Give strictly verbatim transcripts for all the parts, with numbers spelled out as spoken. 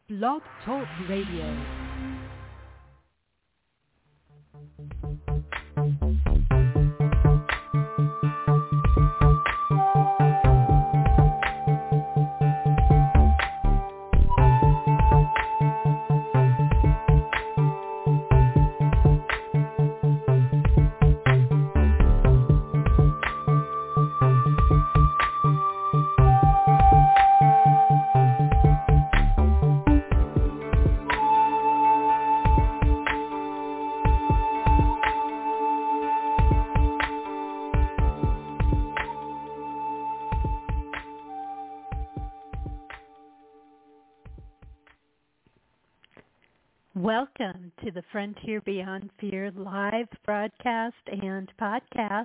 Blog Talk Radio. Welcome to the Frontier Beyond Fear live broadcast and podcast.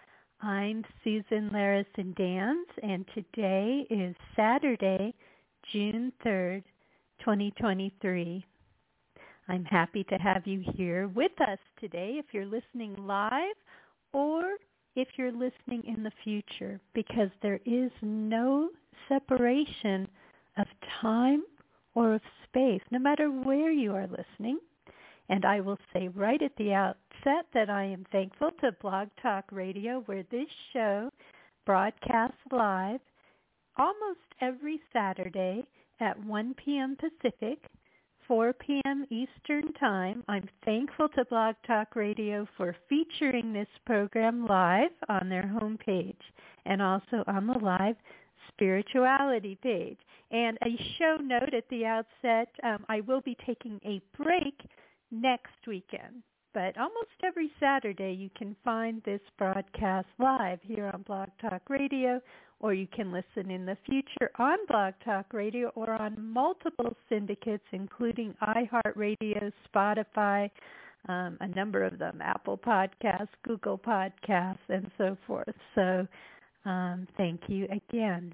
I'm Susan Larison Dans, and today is Saturday, June third, twenty twenty-three. I'm happy to have you here with us today if you're listening live or if you're listening in the future, because there is no separation of time or of space, no matter where you are listening. And I will say right at the outset that I am thankful to Blog Talk Radio, where this show broadcasts live almost every Saturday at one p.m. Pacific, four p.m. Eastern Time. I'm thankful to Blog Talk Radio for featuring this program live on their homepage and also on the live spirituality page. And a show note at the outset, um, I will be taking a break next weekend. But almost every Saturday you can find this broadcast live here on Blog Talk Radio, or you can listen in the future on Blog Talk Radio or on multiple syndicates, including iHeartRadio, Spotify, um, a number of them, Apple Podcasts, Google Podcasts, and so forth. So um, thank you again.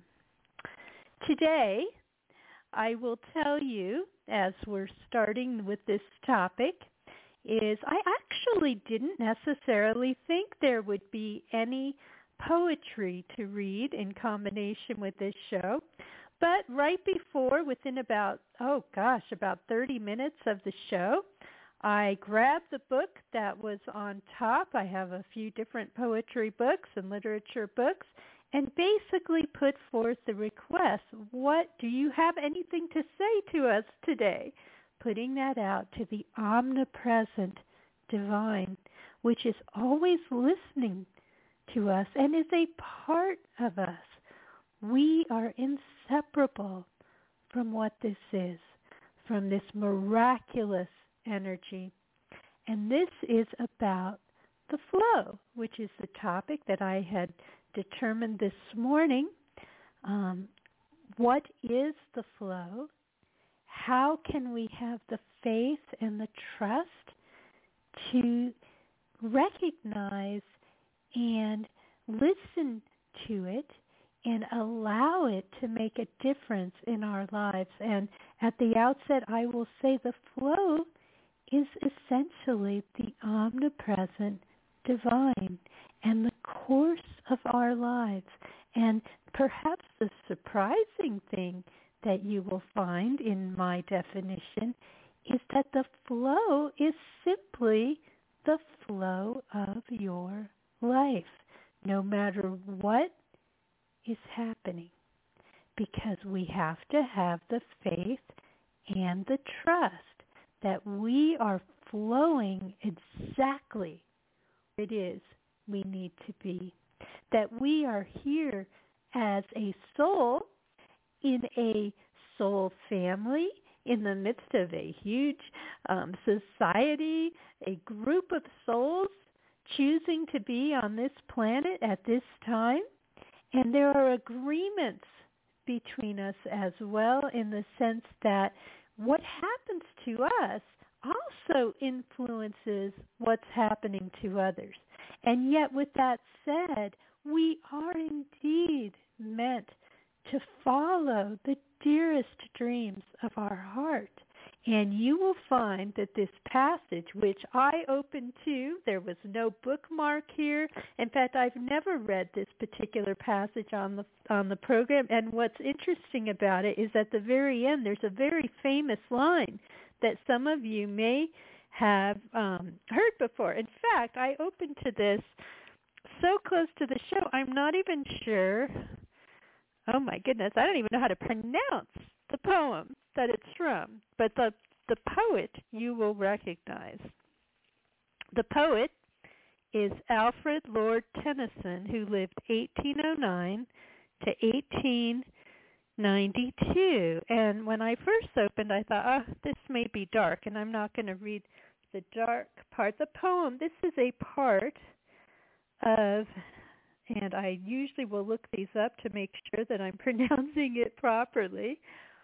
Today, I will tell you, as we're starting with this topic, is I actually didn't necessarily think there would be any poetry to read in combination with this show. But right before, within about, oh gosh, about thirty minutes of the show, I grabbed the book that was on top. I have a few different poetry books and literature books, and basically put forth the request, what do you have anything to say to us today? Putting that out to the omnipresent divine, which is always listening to us and is a part of us. We are inseparable from what this is, from this miraculous energy. And this is about the flow, which is the topic that I had determined this morning. Um, what is the flow? How can we have the faith and the trust to recognize and listen to it and allow it to make a difference in our lives? And at the outset, I will say the flow is essentially the omnipresent divine and the course of our lives. And perhaps the surprising thing that you will find in my definition is that the flow is simply the flow of your life, no matter what is happening, because we have to have the faith and the trust that we are flowing exactly where it is we need to be, that we are here as a soul in a soul family in the midst of a huge um, society, a group of souls choosing to be on this planet at this time. And there are agreements between us as well, in the sense that what happens to us also influences what's happening to others. And yet, with that said, we are indeed meant to follow the dearest dreams of our heart. And you will find that this passage, which I opened to, there was no bookmark here. In fact, I've never read this particular passage on the on the program. And what's interesting about it is at the very end, there's a very famous line that some of you may have um, heard before. In fact, I opened to this so close to the show, I'm not even sure. Oh my goodness, I don't even know how to pronounce the poem that it's from, but the the poet you will recognize. The poet is Alfred Lord Tennyson, who lived eighteen oh nine to eighteen ninety-two. And when I first opened, I thought, oh, this may be dark, and I'm not going to read the dark part. The poem, this is a part of, and I usually will look these up to make sure that I'm pronouncing it properly.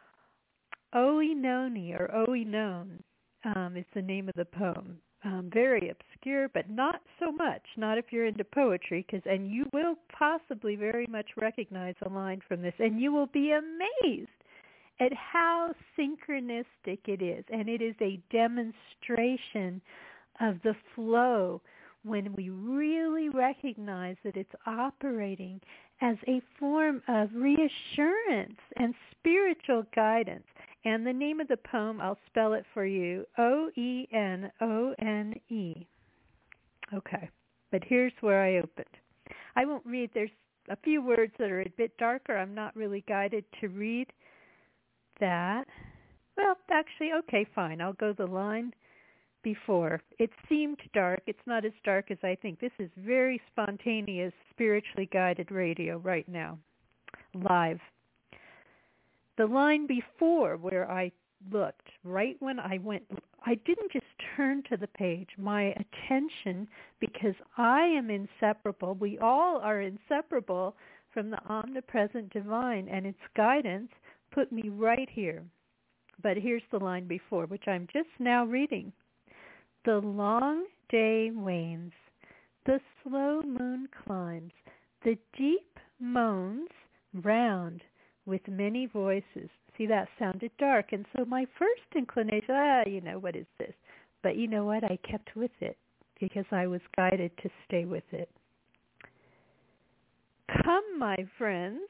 Oenone, or Oenone, um, is the name of the poem. Um, very obscure, but not so much, not if you're into poetry, because and you will possibly very much recognize a line from this, and you will be amazed at how synchronistic it is, and it is a demonstration of the flow when we really recognize that it's operating as a form of reassurance and spiritual guidance. And the name of the poem, I'll spell it for you, O E N O N E. Okay, but here's where I opened. I won't read. There's a few words that are a bit darker. I'm not really guided to read that. Well, actually, okay, fine. I'll go the line before. It seemed dark. It's not as dark as I think. This is very spontaneous, spiritually guided radio right now, live. The line before where I looked, right when I went, I didn't just turn to the page. My attention, because I am inseparable, we all are inseparable from the omnipresent divine and its guidance, put me right here. But here's the line before, which I'm just now reading. The long day wanes, the slow moon climbs, the deep moans round with many voices. See, that sounded dark. And so my first inclination, ah, you know, what is this? But you know what? I kept with it because I was guided to stay with it. Come, my friends,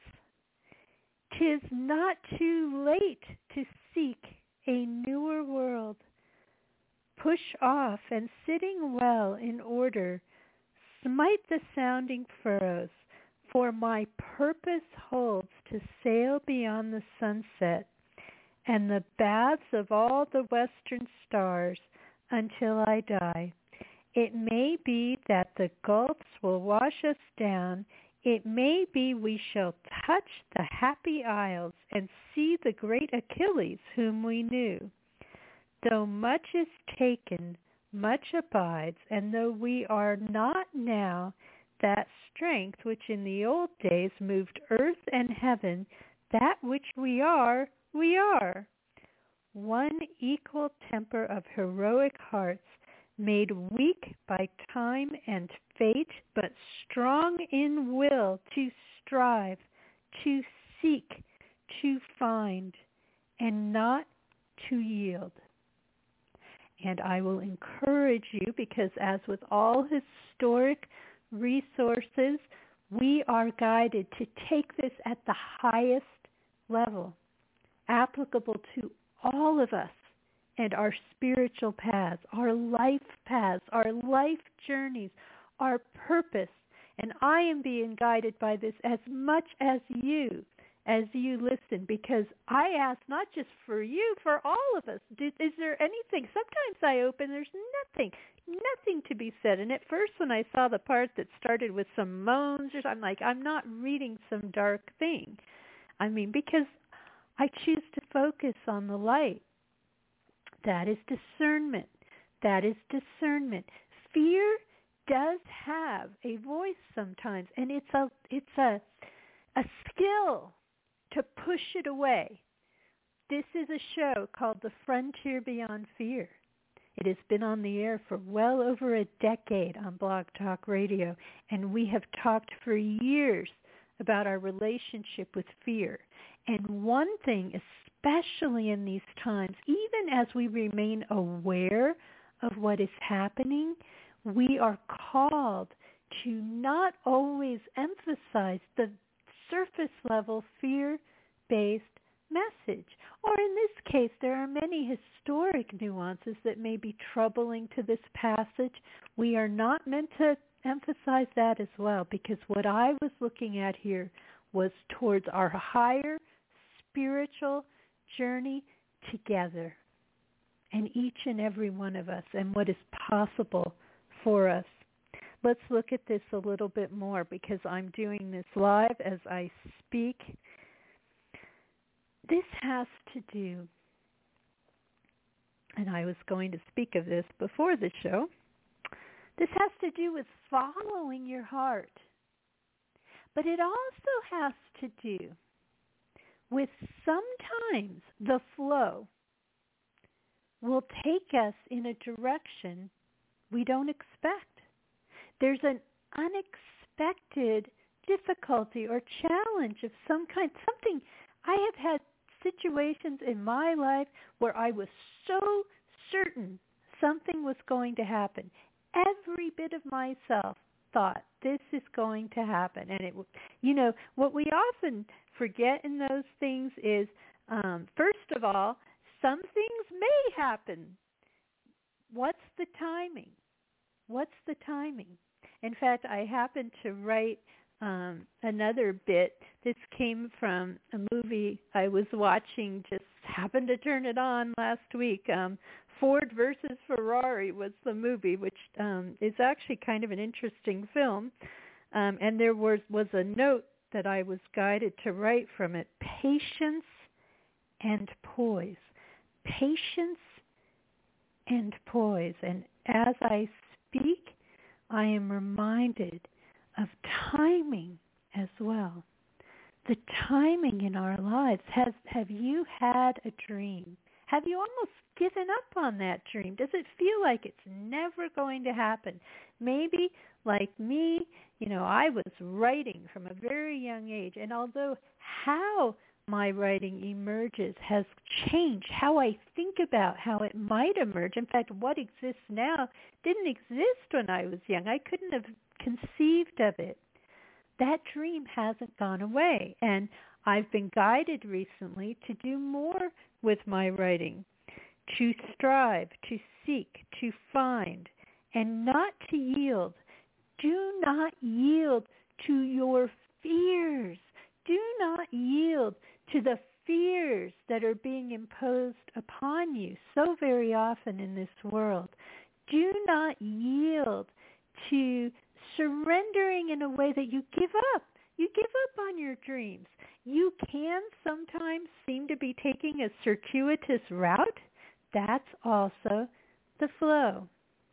'tis not too late to seek a newer world. Push off and sitting well in order, smite the sounding furrows, for my purpose holds to sail beyond the sunset and the baths of all the western stars until I die. It may be that the gulfs will wash us down. It may be we shall touch the happy isles and see the great Achilles whom we knew. Though much is taken, much abides, and though we are not now that strength which in the old days moved earth and heaven, that which we are, we are. One equal temper of heroic hearts, made weak by time and fate, but strong in will to strive, to seek, to find, and not to yield. And I will encourage you, because as with all historic resources, we are guided to take this at the highest level, applicable to all of us and our spiritual paths, our life paths, our life journeys, our purpose. And I am being guided by this as much as you, as you listen, because I ask not just for you, for all of us. Did, is there anything? Sometimes I open, there's nothing, nothing to be said. And at first when I saw the part that started with some moans, I'm like, I'm not reading some dark thing. I mean, because I choose to focus on the light. That is discernment. That is discernment. Fear does have a voice sometimes, and it's a it's a a skill to push it away. This is a show called The Frontier Beyond Fear. It has been on the air for well over a decade on Blog Talk Radio, and we have talked for years about our relationship with fear. And one thing especially in these times, even as we remain aware of what is happening, we are called to not always emphasize the surface level fear-based message. Or in this case, there are many historic nuances that may be troubling to this passage. We are not meant to emphasize that as well, because what I was looking at here was towards our higher spiritual journey together, and each and every one of us, and what is possible for us. Let's look at this a little bit more, because I'm doing this live as I speak. This has to do, and I was going to speak of this before the show, this has to do with following your heart. But it also has to do with sometimes the flow will take us in a direction we don't expect. There's an unexpected difficulty or challenge of some kind. Something, I have had situations in my life where I was so certain something was going to happen. Every bit of myself thought this is going to happen. And it, you know, what we often forget in those things is, um, first of all, some things may happen. What's the timing? What's the timing? In fact, I happened to write um, another bit. This came from a movie I was watching, just happened to turn it on last week. Um, Ford versus Ferrari was the movie, which um, is actually kind of an interesting film. Um, and there was, was a note that I was guided to write from it: patience and poise. Patience and poise. And as I speak, I am reminded of timing as well. The timing in our lives. Has, have you had a dream? Have you almost given up on that dream? Does it feel like it's never going to happen? Maybe, like me, you know, I was writing from a very young age, and although how my writing emerges has changed, how I think about how it might emerge, in fact, what exists now didn't exist when I was young. I couldn't have conceived of it. That dream hasn't gone away, and I've been guided recently to do more with my writing, to strive, to seek, to find, and not to yield. Do not yield to your fears. Do not yield to the fears that are being imposed upon you so very often in this world. Do not yield to surrendering in a way that you give up. You give up on your dreams. You can sometimes seem to be taking a circuitous route. That's also the flow.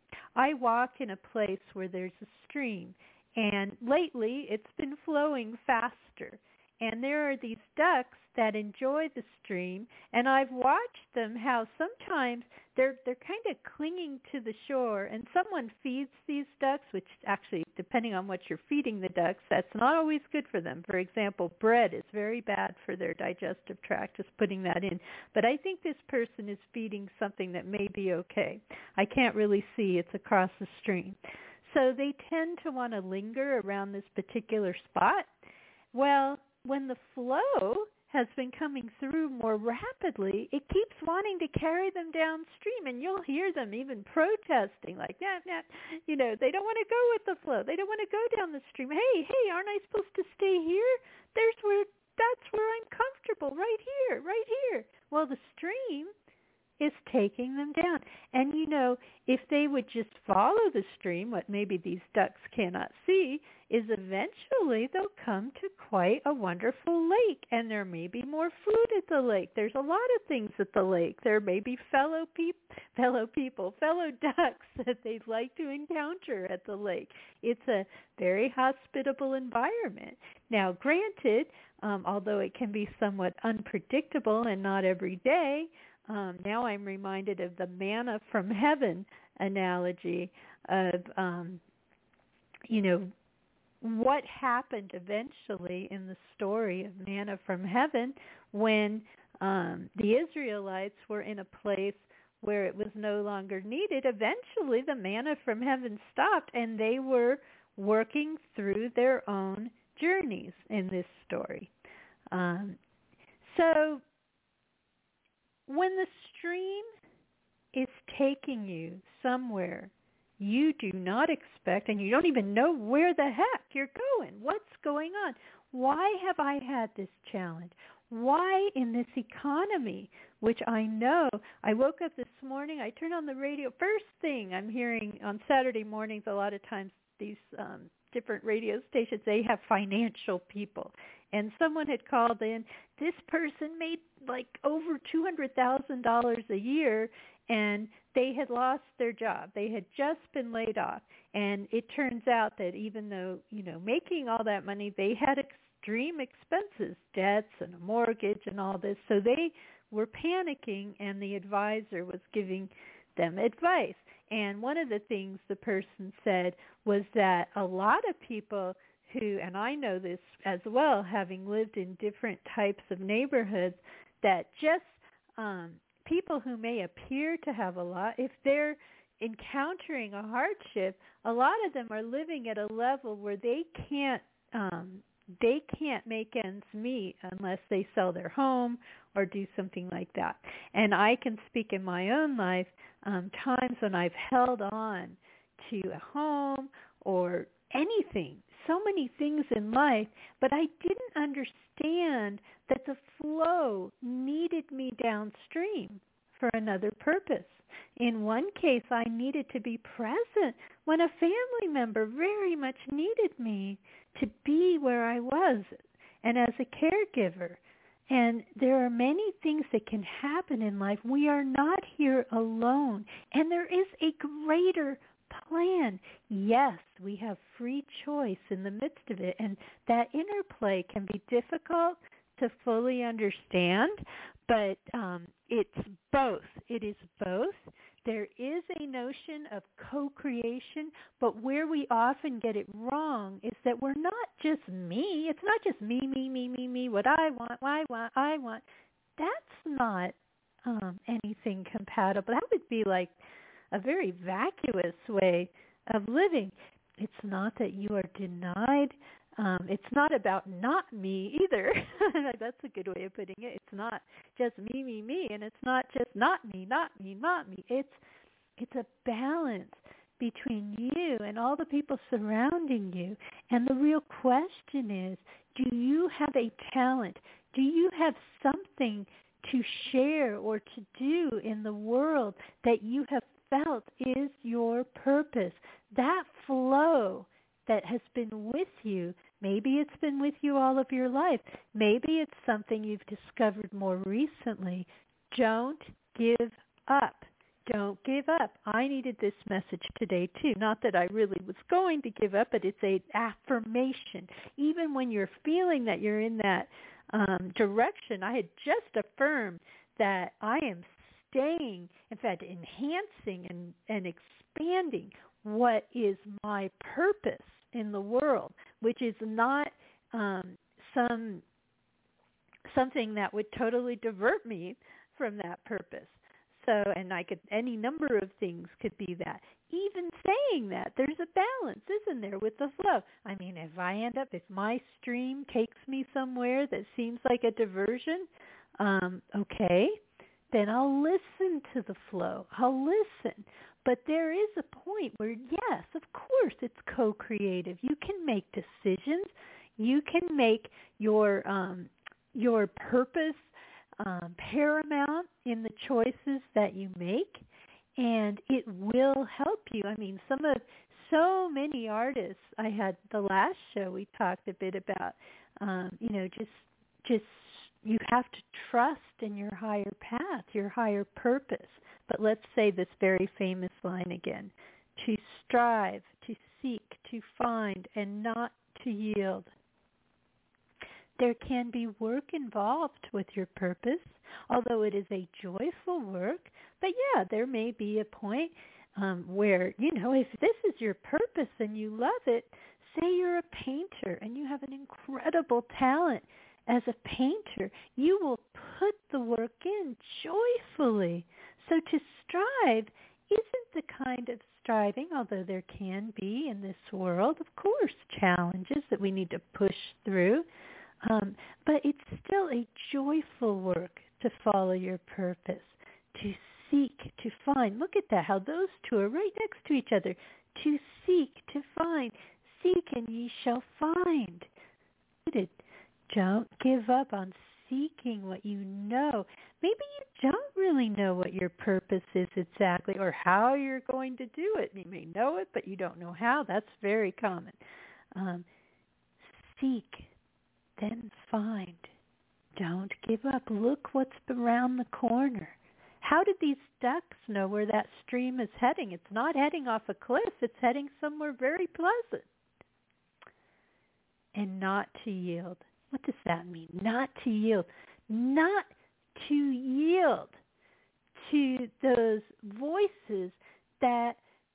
I walk in a place where there's a stream, and lately it's been flowing faster. And there are these ducks that enjoy the stream, and I've watched them how sometimes they're they're kind of clinging to the shore, and someone feeds these ducks, which actually, depending on what you're feeding the ducks, that's not always good for them. For example, bread is very bad for their digestive tract, just putting that in. But I think this person is feeding something that may be okay. I can't really see. It's across the stream. So they tend to want to linger around this particular spot. Well, when the flow has been coming through more rapidly, it keeps wanting to carry them downstream, and you'll hear them even protesting, like, nah, nah, you know, they don't want to go with the flow. They don't want to go down the stream. Hey, hey, aren't I supposed to stay here? There's where, that's where I'm comfortable, right here, right here. Well, the stream is taking them down. And, you know, if they would just follow the stream, what maybe these ducks cannot see is eventually they'll come to quite a wonderful lake, and there may be more food at the lake. There's a lot of things at the lake. There may be fellow, peop- fellow people, fellow ducks that they'd like to encounter at the lake. It's a very hospitable environment. Now, granted, um, although it can be somewhat unpredictable and not every day, Um, now I'm reminded of the manna from heaven analogy of, um, you know, what happened eventually in the story of manna from heaven when um, the Israelites were in a place where it was no longer needed, eventually the manna from heaven stopped, and they were working through their own journeys in this story. Um, so when the stream is taking you somewhere you do not expect, and you don't even know where the heck you're going, what's going on? Why have I had this challenge? Why in this economy, which I know, I woke up this morning, I turned on the radio, first thing I'm hearing on Saturday mornings, a lot of times these um, different radio stations, they have financial people. And someone had called in, this person made like over two hundred thousand dollars a year, and they had lost their job. They had just been laid off. And it turns out that even though, you know, making all that money, they had extreme expenses, debts and a mortgage and all this. So they were panicking, and the advisor was giving them advice. And one of the things the person said was that a lot of people who, and I know this as well, having lived in different types of neighborhoods, that just um, people who may appear to have a lot, if they're encountering a hardship, a lot of them are living at a level where they can't um, they can't make ends meet unless they sell their home or do something like that. And I can speak in my own life, um, times when I've held on to a home or anything, so many things in life, but I didn't understand that the flow needed me downstream for another purpose. In one case, I needed to be present when a family member very much needed me to be where I was, and as a caregiver. And there are many things that can happen in life. We are not here alone, and there is a greater plan. Yes, we have free choice in the midst of it, and that interplay can be difficult to fully understand, but um, it's both. It is both. There is a notion of co-creation, but where we often get it wrong is that we're not just me. It's not just me, me, me, me, me, what I want, I want, I want. That's not um, anything compatible. That would be like a very vacuous way of living. It's not that you are denied. Um, it's not about not me either. That's a good way of putting it. It's not just me, me, me, and it's not just not me, not me, not me. It's it's a balance between you and all the people surrounding you. And the real question is, do you have a talent? Do you have something to share or to do in the world that you have felt is your purpose? That flow that has been with you, maybe it's been with you all of your life. Maybe it's something you've discovered more recently. Don't give up. Don't give up. I needed this message today too. Not that I really was going to give up, but it's an affirmation. Even when you're feeling that you're in that um, direction, I had just affirmed that I am staying, in fact, enhancing and, and expanding what is my purpose in the world, which is not um, some something that would totally divert me from that purpose. So, and I could, any number of things could be that. Even saying that, there's a balance, isn't there, with the flow? I mean, if I end up, if my stream takes me somewhere that seems like a diversion, um, okay, then I'll listen to the flow. I'll listen. But there is a point where, yes, of course, it's co-creative. You can make decisions. You can make your um, your purpose um, paramount in the choices that you make, and it will help you. I mean, some of so many artists. I had the last show we talked a bit about. Um, you know, just just you have to trust in your higher path, your higher purpose. But let's say this very famous line again: to strive, to seek, to find, and not to yield. There can be work involved with your purpose, although it is a joyful work. But yeah, there may be a point um, where, you know, if this is your purpose and you love it, say you're a painter and you have an incredible talent as a painter, you will put the work in joyfully. So to strive isn't the kind of striving, although there can be in this world, of course, challenges that we need to push through. Um, but it's still a joyful work to follow your purpose, to seek, to find. Look at that, how those two are right next to each other. To seek, to find. Seek and ye shall find. Don't give up on seeking what you know. Maybe you don't really know what your purpose is exactly or how you're going to do it. You may know it, but you don't know how. That's very common. Um, seek, then find. Don't give up. Look what's around the corner. How did these ducks know where that stream is heading? It's not heading off a cliff. It's heading somewhere very pleasant. And not to yield. What does that mean? Not to yield. Not to yield to those voices that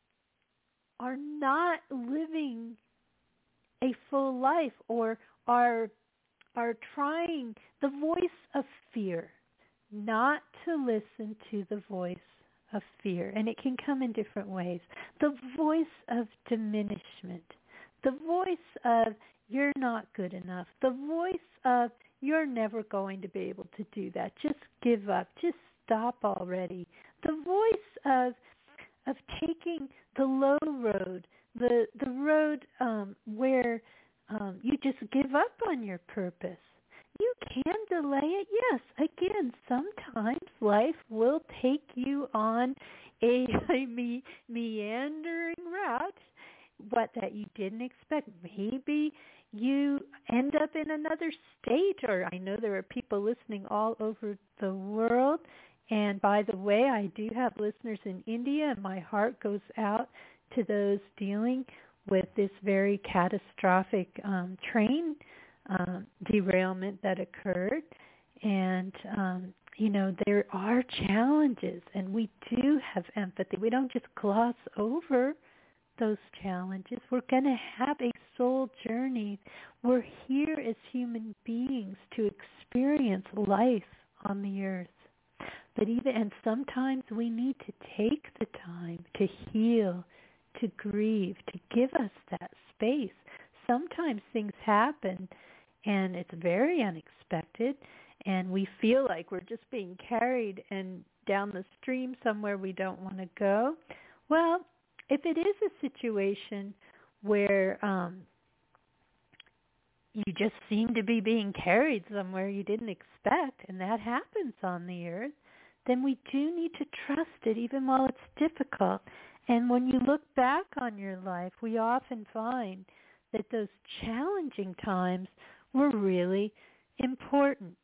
are not living a full life or are are trying, the voice of fear. Not to listen to the voice of fear. And it can come in different ways. The voice of diminishment. The voice of you're not good enough. The voice of you're never going to be able to do that. Just give up. Just stop already. The voice of of taking the low road, the the road um, where um, you just give up on your purpose. You can delay it, yes. Again, sometimes life will take you on a, a me, meandering route, what that you didn't expect. Maybe you end up in another state, or I know there are people listening all over the world. And by the way, I do have listeners in India, and my heart goes out to those dealing with this very catastrophic um, train um, derailment that occurred. And, um, you know, there are challenges, and we do have empathy. We don't just gloss over those challenges. We're going to have a soul journey. We're here as human beings to experience life on the earth. But even, and sometimes we need to take the time to heal, to grieve, to give us that space. Sometimes things happen and it's very unexpected, and we feel like we're just being carried and down the stream somewhere we don't want to go. Well, if it is a situation where um, you just seem to be being carried somewhere you didn't expect, and that happens on the earth, then we do need to trust it even while it's difficult. And when you look back on your life, we often find that those challenging times were really important.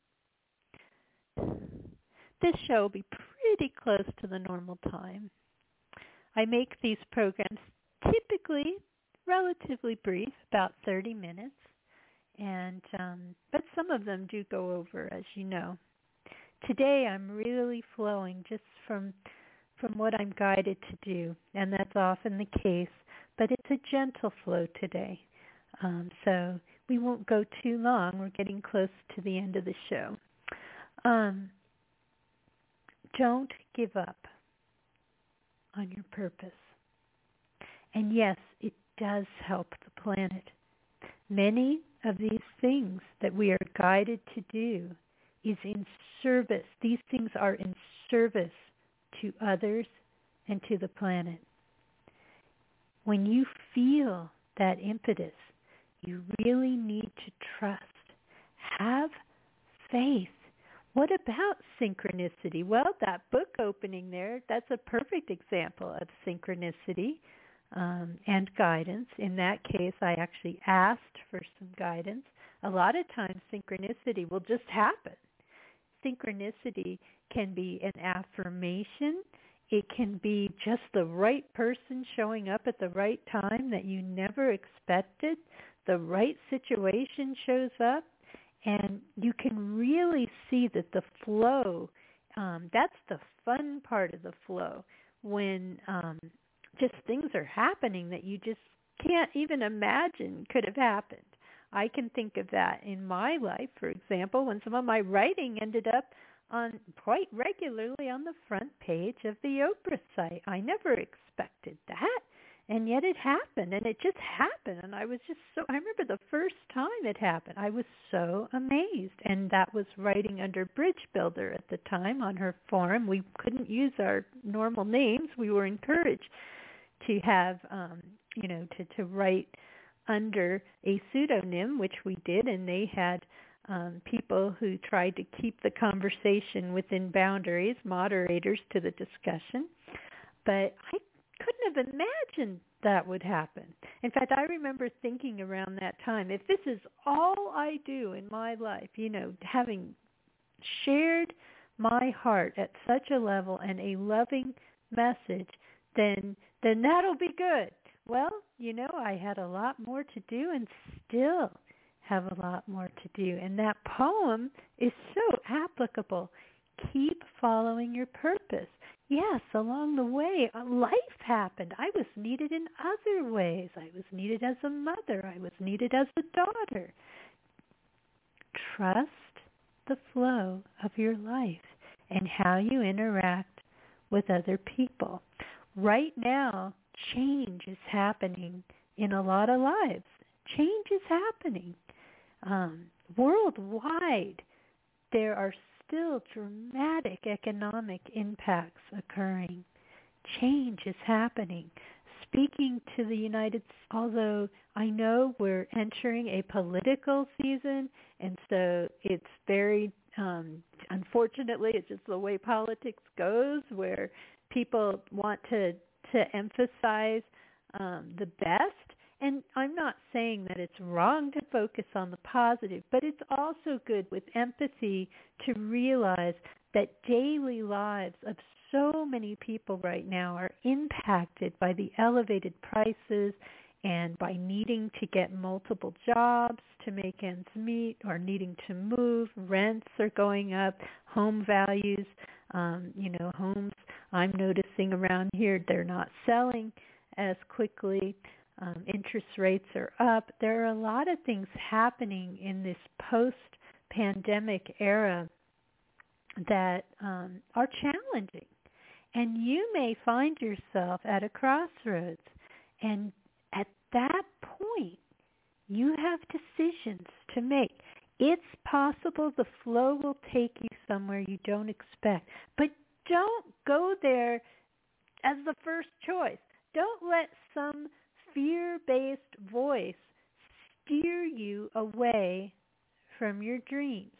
This show will be pretty close to the normal time. I make these programs typically relatively brief, about thirty minutes, and um, but some of them do go over, as you know. Today I'm really flowing just from from what I'm guided to do, and that's often the case, but it's a gentle flow today. Um, so we won't go too long. We're getting close to the end of the show. Um, don't give up on your purpose. And yes, it does help the planet. Many of these things that we are guided to do is in service. These things are in service to others and to the planet. When you feel that impetus, you really need to trust. Have faith. What about synchronicity? Well, that book opening there, that's a perfect example of synchronicity um, and guidance. In that case, I actually asked for some guidance. A lot of times synchronicity will just happen. Synchronicity can be an affirmation. It can be just the right person showing up at the right time that you never expected. The right situation shows up, and you can really see that the flow, um, that's the fun part of the flow, when um, just things are happening that you just can't even imagine could have happened. I can think of that in my life, for example, when some of my writing ended up on quite regularly on the front page of the Oprah site. I never expected that. And yet it happened, and it just happened. And I was just so, I remember the first time it happened, I was so amazed. And that was writing under Bridge Builder at the time on her forum. We couldn't use our normal names. We were encouraged to have, um, you know, to, to write under a pseudonym, which we did. And they had um, people who tried to keep the conversation within boundaries, moderators to the discussion. But I couldn't have imagined that would happen. In fact, I remember thinking around that time, if this is all I do in my life, you know, having shared my heart at such a level and a loving message, then then that'll be good. Well, you know, I had a lot more to do and still have a lot more to do. And that poem is so applicable. Keep following your purpose. Yes, along the way, life happened. I was needed in other ways. I was needed as a mother. I was needed as a daughter. Trust the flow of your life and how you interact with other people. Right now, change is happening in a lot of lives. Change is happening. Um, worldwide, there are still dramatic economic impacts occurring. Change is happening. Speaking to the United States, although I know we're entering a political season, and so it's very, um, unfortunately, it's just the way politics goes, where people want to, to emphasize um, the best. And I'm not saying that it's wrong to focus on the positive, but it's also good with empathy to realize that daily lives of so many people right now are impacted by the elevated prices and by needing to get multiple jobs to make ends meet or needing to move. Rents are going up, home values, um, you know, homes I'm noticing around here, they're not selling as quickly. Um, interest rates are up. There are a lot of things happening in this post-pandemic era that um, are challenging. And you may find yourself at a crossroads. And at that point, you have decisions to make. It's possible the flow will take you somewhere you don't expect. But don't go there as the first choice. Don't let some fear-based voice steer you away from your dreams.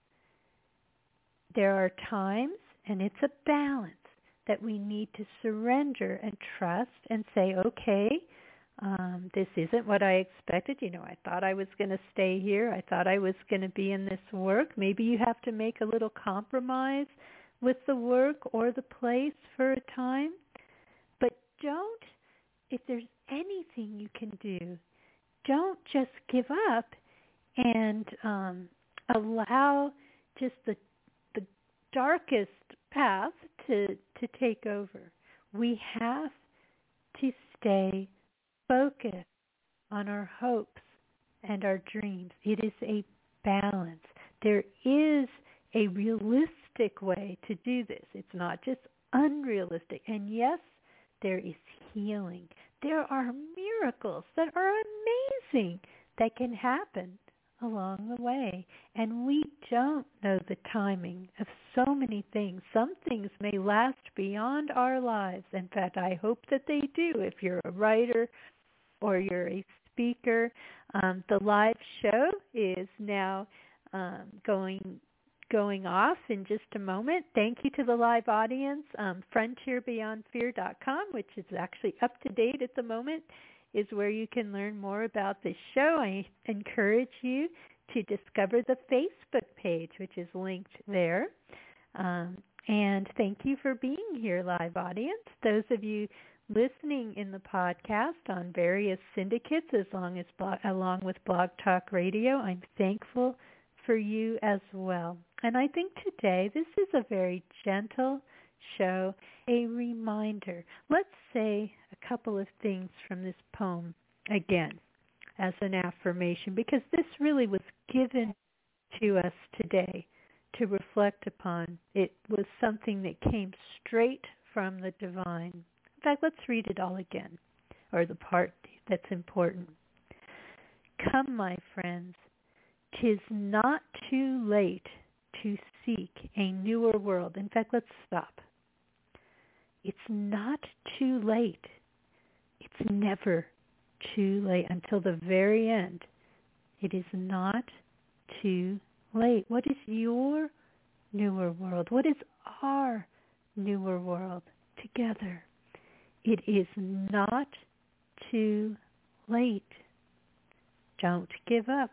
There are times, and it's a balance, that we need to surrender and trust and say, okay, um, this isn't what I expected. You know, I thought I was going to stay here. I thought I was going to be in this work. Maybe you have to make a little compromise with the work or the place for a time. But don't, if there's anything you can do, don't just give up and um, allow just the the darkest path to to take over. We have to stay focused on our hopes and our dreams. It is a balance. There is a realistic way to do this. It's not just unrealistic. And yes, there is healing. There are miracles that are amazing that can happen along the way. And we don't know the timing of so many things. Some things may last beyond our lives. In fact, I hope that they do. If you're a writer or you're a speaker, um, the live show is now um, going going off in just a moment. Thank you to the live audience. Um, frontier beyond fear dot com, which is actually up to date at the moment, is where you can learn more about this show. I encourage you to discover the Facebook page, which is linked there. Um, and thank you for being here, live audience. Those of you listening in the podcast on various syndicates, as long as along with Blog Talk Radio, I'm thankful for you as well. And I think today this is a very gentle show, a reminder. Let's say a couple of things from this poem again. as an affirmation, because this really was given to us today to reflect upon. It was something that came straight from the divine. In fact, let's read it all again, or the part that's important. Come, my friends, 'tis not too late to seek a newer world. In fact, let's stop. It's not too late. It's never too late until the very end. It is not too late. What is your newer world? What is our newer world together? It is not too late. Don't give up.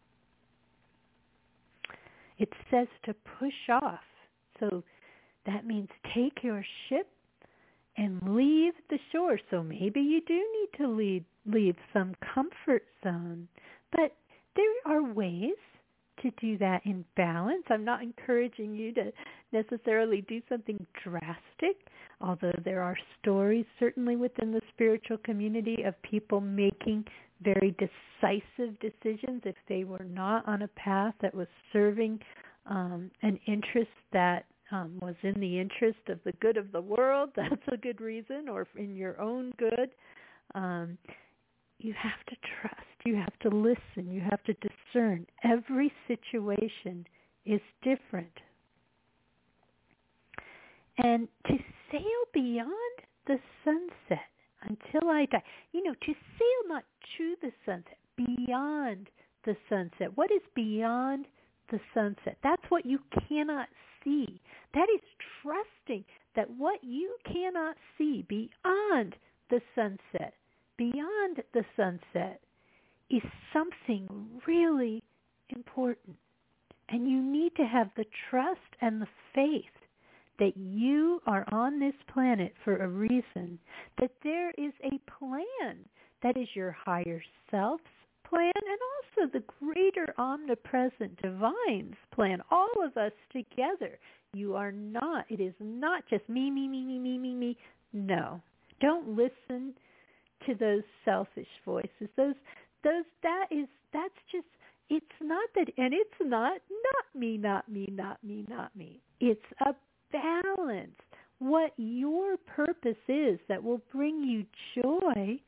It says to push off. So that means take your ship and leave the shore. So maybe you do need to leave, leave some comfort zone. But there are ways to do that in balance. I'm not encouraging you to necessarily do something drastic, although there are stories certainly within the spiritual community of people making very decisive decisions if they were not on a path that was serving um, an interest that um, was in the interest of the good of the world. That's a good reason, or in your own good. Um, you have to trust. You have to listen. You have to discern. Every situation is different. And to sail beyond the sunset until I die. You know, to sail not to the sunset, beyond the sunset. What is beyond the sunset? That's what you cannot see. That is trusting that what you cannot see beyond the sunset, beyond the sunset, is something really important. And you need to have the trust and the faith that you are on this planet for a reason, that there is a plan that is your higher self's plan and also the greater omnipresent divine's plan, all of us together. You are not, it is not just me, me, me, me, me, me, me. No. Don't listen to those selfish voices. Those, those, that is, that's just, it's not that, and it's not, not me, not me, not me, not me. It's a balance. What your purpose is that will bring you joy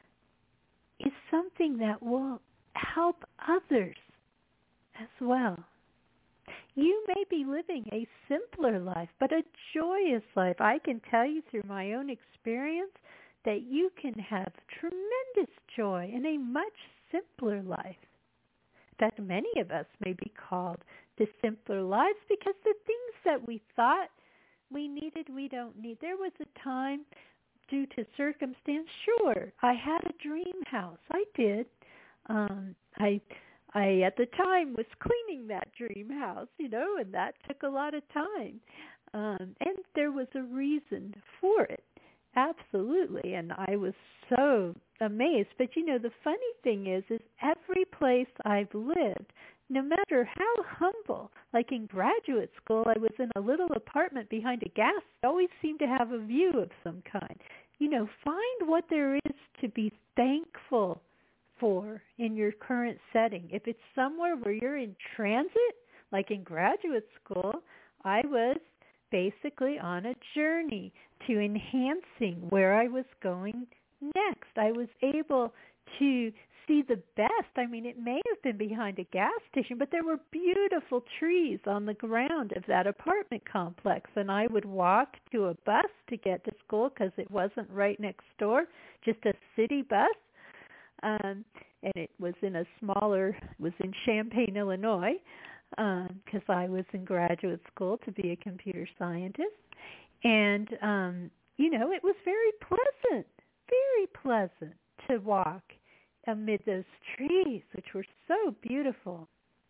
is something that will help others as well. You may be living a simpler life, but a joyous life. I can tell you through my own experience that you can have tremendous joy in a much simpler life. In fact, many of us may be called to simpler lives because the things that we thought we needed, we don't need. There was a time, due to circumstance, sure, I had a dream house. I did. Um, I, I at the time was cleaning that dream house, you know, and that took a lot of time. Um, and there was a reason for it, absolutely. And I was so amazed. But you know, the funny thing is, is every place I've lived, no matter how humble, like in graduate school, I was in a little apartment behind a gas. I always seemed to have a view of some kind. You know, find what there is to be thankful for in your current setting. If it's somewhere where you're in transit, like in graduate school, I was basically on a journey to enhancing where I was going next. I was able to see the best. I mean, it may have been behind a gas station, but there were beautiful trees on the ground of that apartment complex. And I would walk to a bus to get to school because it wasn't right next door, just a city bus. Um, and it was in a smaller, it was in Champaign, Illinois, because um, I was in graduate school to be a computer scientist. And, um, you know, it was very pleasant, very pleasant to walk amid those trees, which were so beautiful.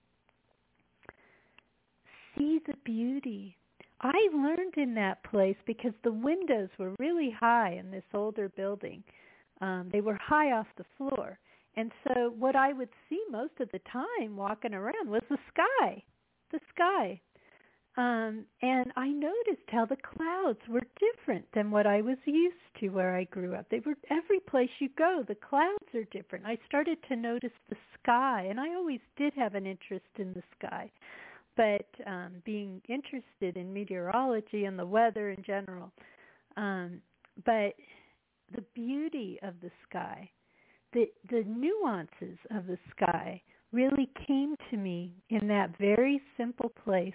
See the beauty. I learned in that place because the windows were really high in this older building. Um, they were high off the floor. And so what I would see most of the time walking around was the sky, the sky. Um, and I noticed how the clouds were different than what I was used to where I grew up. They were every place you go, the clouds are different. I started to notice the sky, and I always did have an interest in the sky. But um, being interested in meteorology and the weather in general, um, but the beauty of the sky, the the nuances of the sky really came to me in that very simple place.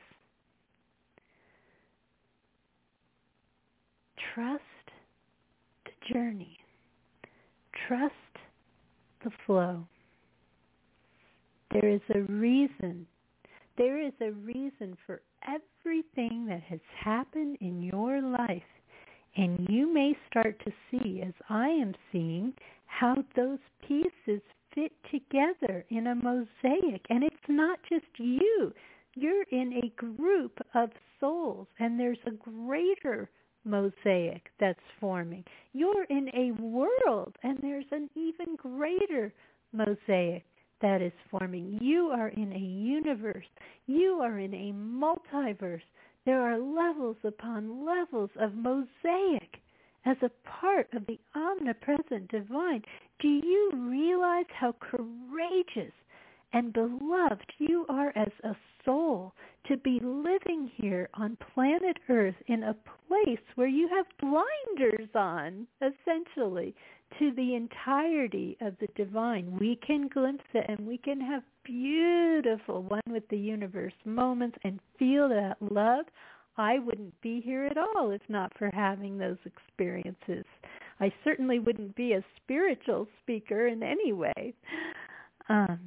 Trust the journey. Trust the flow. There is a reason. There is a reason for everything that has happened in your life. And you may start to see, as I am seeing, how those pieces fit together in a mosaic. And it's not just you. You're in a group of souls, and there's a greater mosaic that's forming. You're in a world, and there's an even greater mosaic that is forming. You are in a universe. You are in a multiverse. There are levels upon levels of mosaic as a part of the omnipresent divine. Do you realize how courageous and beloved you are as a soul to be living here on planet Earth in a place where you have blinders on, essentially, to the entirety of the divine? We can glimpse it, and we can have beautiful one with the universe moments and feel that love. I wouldn't be here at all if not for having those experiences. I certainly wouldn't be a spiritual speaker in any way. Um,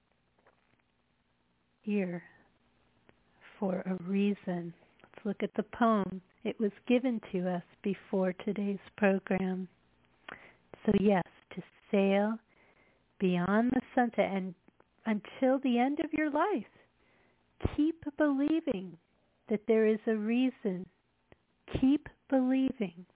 here for a reason. Let's look at the poem. It was given to us before today's program. So yes, to sail beyond the sunset and until the end of your life. Keep believing that there is a reason. Keep believing.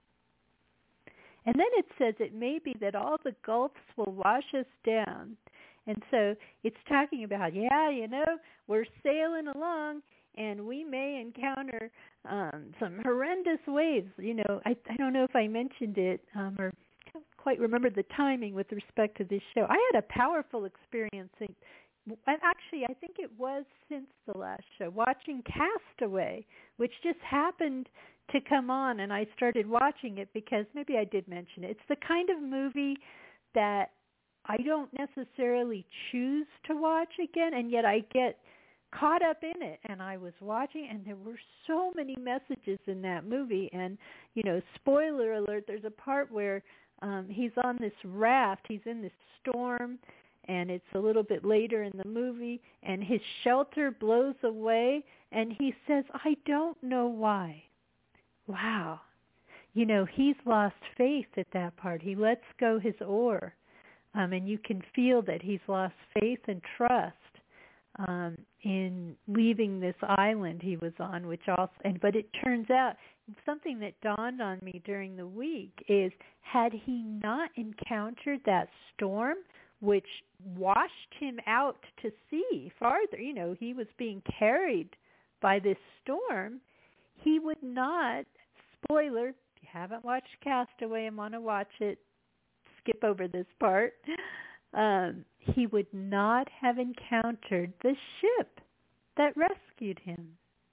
And then it says it may be that all the gulfs will wash us down. And so it's talking about, yeah, you know, we're sailing along and we may encounter um, some horrendous waves. You know, I, I don't know if I mentioned it um, or can't quite remember the timing with respect to this show. I had a powerful experience, and actually I think it was since the last show, watching Castaway, which just happened to come on, and I started watching it because maybe I did mention it. It's the kind of movie that I don't necessarily choose to watch again, and yet I get caught up in it. And I was watching, and there were so many messages in that movie. And, you know, spoiler alert, there's a part where um, he's on this raft, he's in this storm, and it's a little bit later in the movie, and his shelter blows away, and he says, I don't know why. Wow. You know, he's lost faith at that part. He lets go his oar. Um, and you can feel that he's lost faith and trust um, in leaving this island he was on, which also, and but it turns out something that dawned on me during the week is, had he not encountered that storm, which washed him out to sea farther, you know, he was being carried by this storm, he would not, spoiler, if you haven't watched Castaway and want to watch it, skip over this part, um, he would not have encountered the ship that rescued him.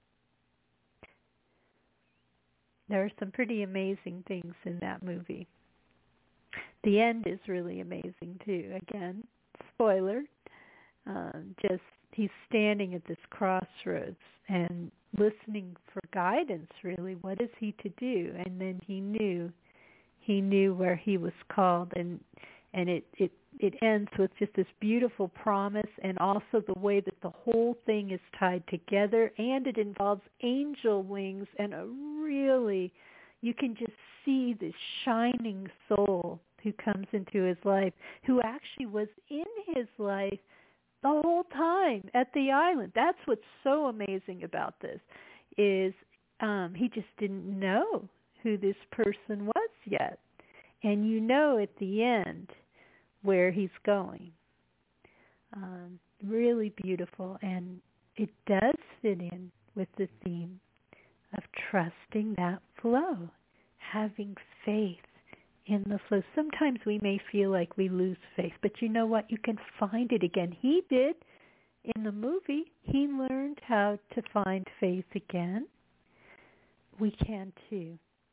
There are some pretty amazing things in that movie. The end is really amazing too. Again, spoiler, um, just he's standing at this crossroads and listening for guidance, really. What is he to do? And then he knew He knew where he was called, and and it, it, it ends with just this beautiful promise, and also the way that the whole thing is tied together, and it involves angel wings and a really, you can just see this shining soul who comes into his life, who actually was in his life the whole time at the island. That's what's so amazing about this, is um, he just didn't know who this person was yet. And you know at the end where he's going. Um, really beautiful. And it does fit in with the theme of trusting that flow, having faith in the flow. Sometimes we may feel like we lose faith, but you know what? You can find it again. He did in the movie. He learned how to find faith again. We can too.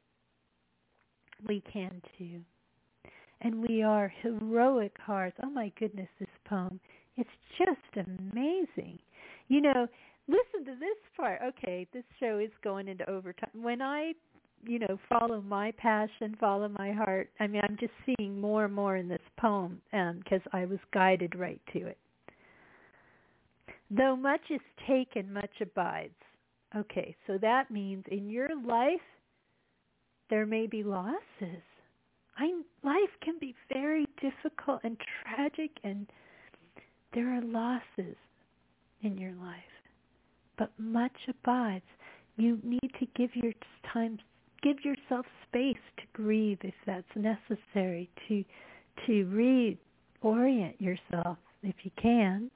We can too. And we are heroic hearts. Oh my goodness, this poem. It's just amazing. You know, listen to this part. Okay, this show is going into overtime. When I, you know, follow my passion, follow my heart, I mean, I'm just seeing more and more in this poem because um, I was guided right to it. Though much is taken, much abides. Okay, so that means in your life, there may be losses. I, life can be very difficult and tragic, and there are losses in your life. But much abides. You need to give your time, give yourself space to grieve if that's necessary, to to reorient yourself if you can.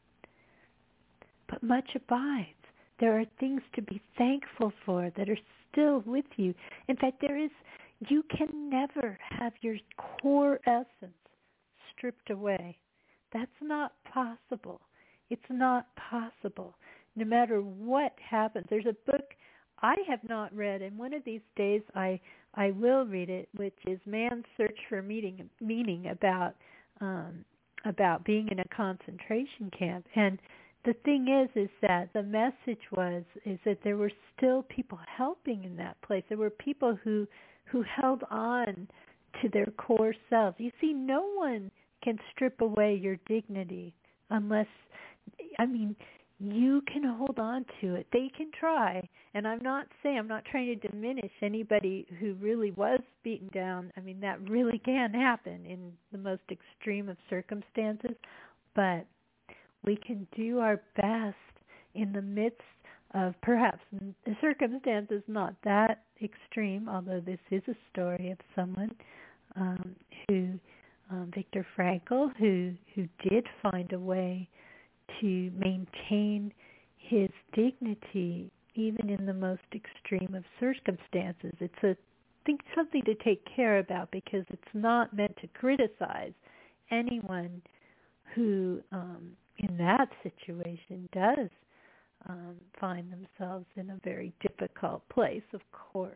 But much abides. There are things to be thankful for that are still with you. In fact, there is, you can never have your core essence stripped away. That's not possible. It's not possible. No matter what happens. There's a book I have not read, and one of these days I I will read it, which is Man's Search for Meaning, meaning about um, about being in a concentration camp. And the thing is, is that the message was is that there were still people helping in that place. There were people who who held on to their core selves. You see, no one can strip away your dignity unless, I mean, you can hold on to it. They can try. And I'm not saying, I'm not trying to diminish anybody who really was beaten down. I mean, that really can happen in the most extreme of circumstances. But we can do our best in the midst of perhaps the circumstances not that extreme, although this is a story of someone um, who, um, Viktor Frankl, who, who did find a way to maintain his dignity even in the most extreme of circumstances. It's a I think something to take care about because it's not meant to criticize anyone who um, in that situation does um, find themselves in a very difficult place, of course.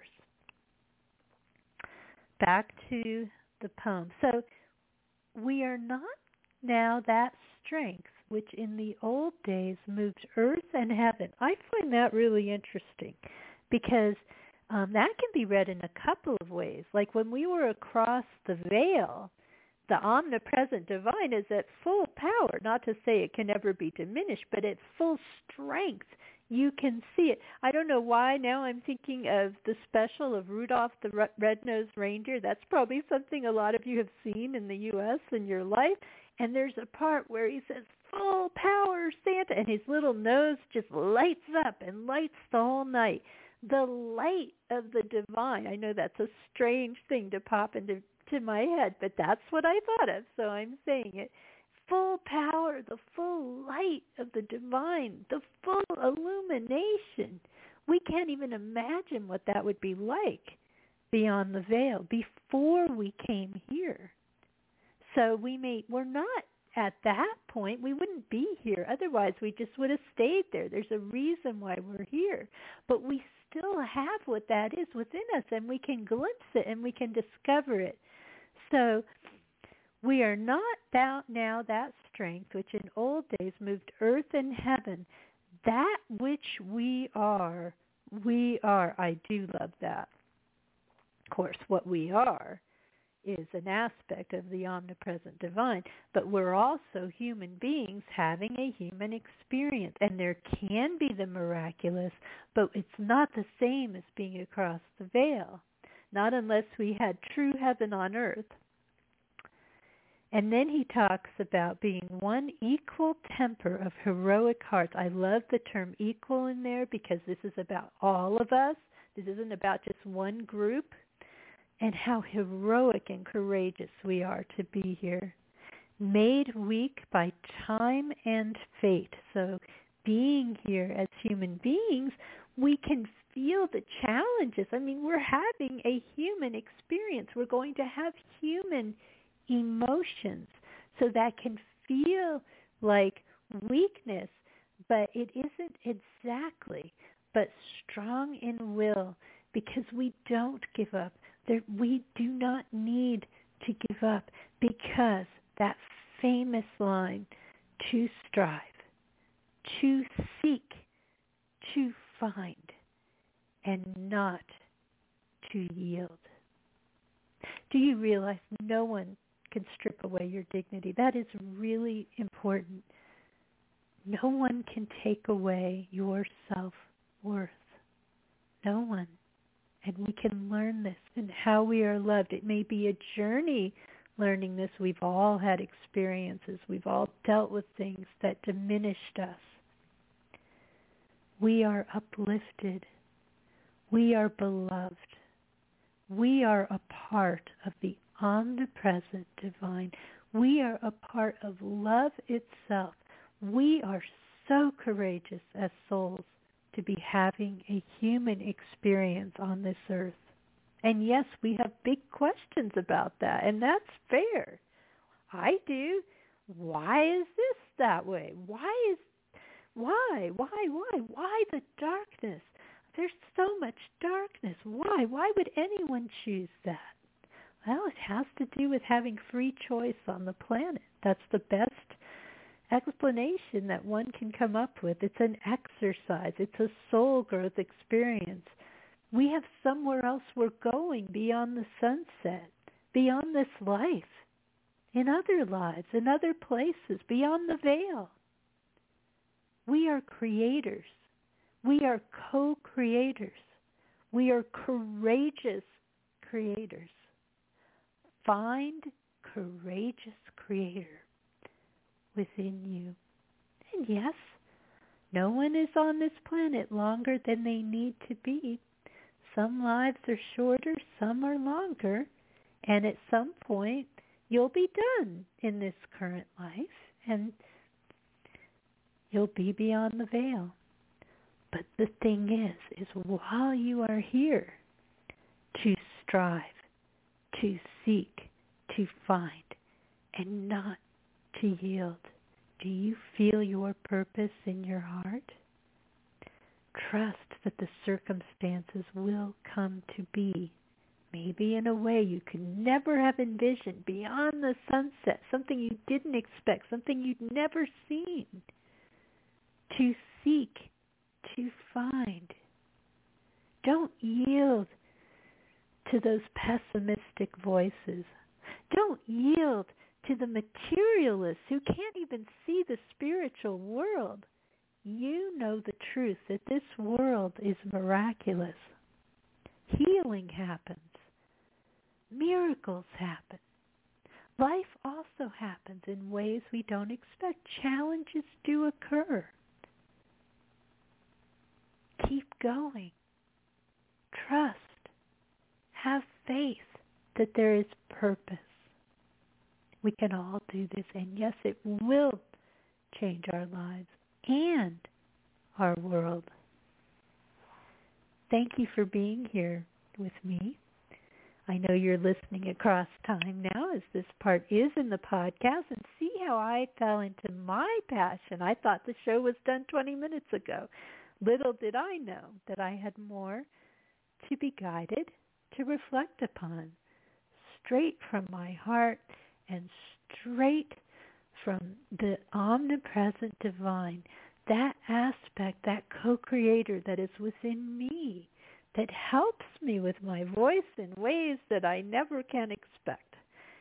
Back to the poem. So we are not now that strength which in the old days moved earth and heaven. I find that really interesting because um, that can be read in a couple of ways. Like when we were across the veil, the omnipresent divine is at full power, not to say it can never be diminished, but at full strength. You can see it. I don't know why now I'm thinking of the special of Rudolph the Red-Nosed Reindeer. That's probably something a lot of you have seen in the U S in your life. And there's a part where he says, full power, Santa, and his little nose just lights up and lights the whole night. The light of the divine. I know that's a strange thing to pop into to my head, but that's what I thought of, so I'm saying it. Full power, the full light of the divine, the full illumination. We can't even imagine what that would be like beyond the veil before we came here. So we may, we're not at that point. We wouldn't be here. Otherwise, we just would have stayed there. There's a reason why we're here. But we still have what that is within us, and we can glimpse it, and we can discover it. So we are not that now that strength which in old days moved earth and heaven. That which we are, we are. I do love that. Of course, what we are is an aspect of the omnipresent divine, but we're also human beings having a human experience, and there can be the miraculous, but it's not the same as being across the veil, not unless we had true heaven on earth. And then he talks about being one equal temper of heroic hearts. I love the term equal in there because this is about all of us. This isn't about just one group. And how heroic and courageous we are to be here. Made weak by time and fate. So being here as human beings, we can feel the challenges. I mean, we're having a human experience. We're going to have human emotions. So that can feel like weakness, but it isn't exactly, but strong in will, because we don't give up. There, we do not need to give up, because that famous line, to strive, to seek, to find, and not to yield. Do you realize no one can strip away your dignity? That is really important. No one can take away your self-worth. No one. And we can learn this and how we are loved. It may be a journey learning this. We've all had experiences. We've all dealt with things that diminished us. We are uplifted. We are beloved. We are a part of the omnipresent divine. We are a part of love itself. We are so courageous as souls to be having a human experience on this earth. And yes, we have big questions about that, and that's fair. I do. Why is this that way? Why is, why, why, why, why the darkness? There's so much darkness. Why? Why would anyone choose that? Well, it has to do with having free choice on the planet. That's the best explanation that one can come up with. It's an exercise. It's a soul growth experience. We have somewhere else we're going beyond the sunset, beyond this life, in other lives, in other places, beyond the veil. We are creators. We are co-creators. We are courageous creators. Find courageous creator within you. And yes, no one is on this planet longer than they need to be. Some lives are shorter, some are longer, and at some point you'll be done in this current life, and you'll be beyond the veil. But the thing is, is while you are here, to strive, to seek, to find, and not to yield. Do you feel your purpose in your heart? Trust that the circumstances will come to be, maybe in a way you could never have envisioned, beyond the sunset, something you didn't expect, something you'd never seen. To seek, to find. Don't yield to those pessimistic voices. Don't yield to the materialists who can't even see the spiritual world. You know the truth that this world is miraculous. Healing happens. Miracles happen. Life also happens in ways we don't expect. Challenges do occur. Keep going. Trust. Have faith that there is purpose. We can all do this, and yes, it will change our lives and our world. Thank you for being here with me. I know you're listening across time now, as this part is in the podcast, and see how I fell into my passion. I thought the show was done twenty minutes ago. Little did I know that I had more to be guided, to reflect upon, straight from my heart and straight from the omnipresent divine, that aspect, that co-creator that is within me, that helps me with my voice in ways that I never can expect.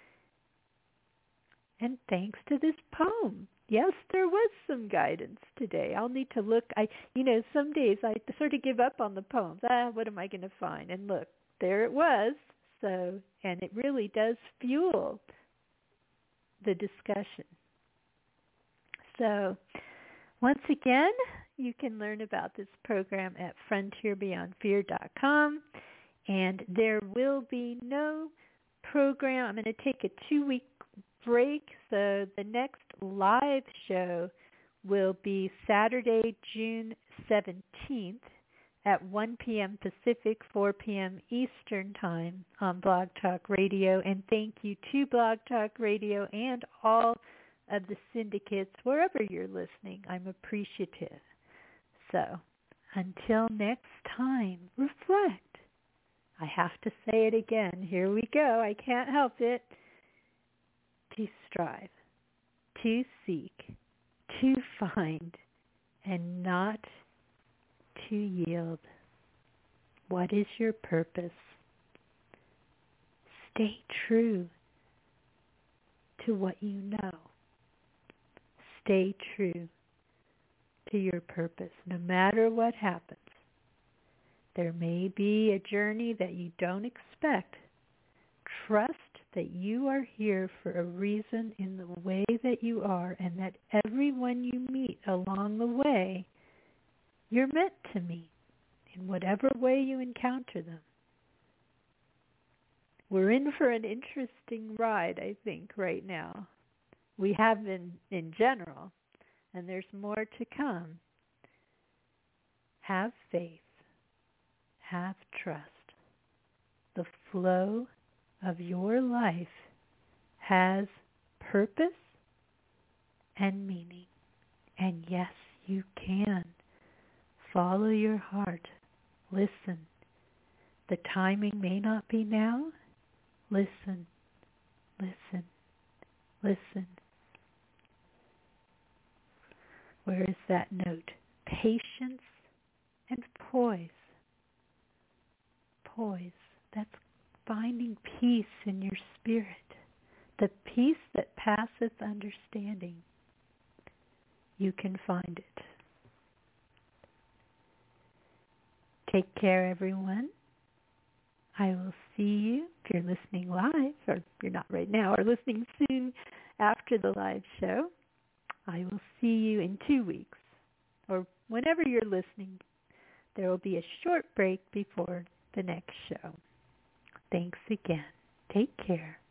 And thanks to this poem. Yes, there was some guidance today. I'll need to look. I, you know, some days I sort of give up on the poems. Ah, what am I going to find? And look, there it was. So, and it really does fuel the discussion. So, once again, you can learn about this program at frontier beyond fear dot com, and there will be no program. I'm going to take a two-week break, so the next live show will be Saturday, June seventeenth. at one p.m. Pacific, four p.m. Eastern Time on Blog Talk Radio. And thank you to Blog Talk Radio and all of the syndicates, wherever you're listening. I'm appreciative. So, until next time, reflect. I have to say it again. Here we go. I can't help it. To strive, to seek, to find, and not to yield. What is your purpose? Stay true to what you know. Stay true to your purpose, no matter what happens. There may be a journey that you don't expect. Trust that you are here for a reason in the way that you are, and that everyone you meet along the way, you're meant to meet in whatever way you encounter them. We're in for an interesting ride, I think, right now. We have been in general, and there's more to come. Have faith. Have trust. The flow of your life has purpose and meaning. And yes, you can. Follow your heart. Listen. The timing may not be now. Listen. Listen. Listen. Where is that note? Patience and poise. Poise. That's finding peace in your spirit. The peace that passeth understanding. You can find it. Take care, everyone. I will see you if you're listening live, or if you're not right now, or listening soon after the live show. I will see you in two weeks, or whenever you're listening. There will be a short break before the next show. Thanks again. Take care.